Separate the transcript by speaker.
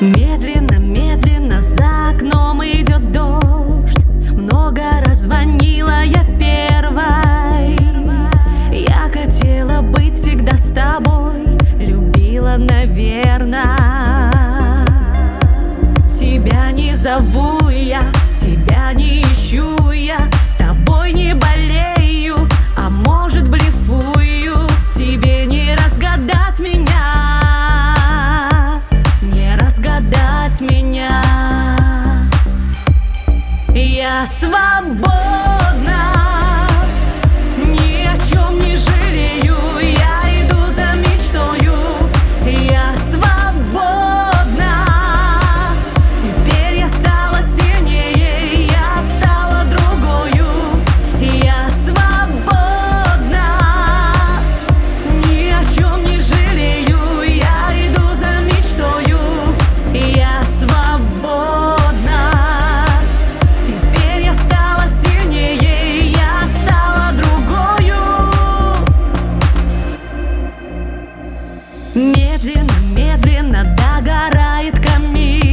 Speaker 1: Медленно, медленно за окном идет дождь. Много раз звонила я первой. Я хотела быть всегда с тобой, любила, наверно. Тебя не зову я, тебя не ищу я, тобой не болею, а может блефую. Тебе не разгадать меня, не разгадать меня. Я свободна, ни о чем не жалею, я иду за мечтою. Я свободна, теперь я стала сильнее, я стала другою. Я свободна, ни о чем не жалею, я иду за мечтою. Я свободна, теперь я стала сильнее, я стала другою. Медленно, медленно догорает камин.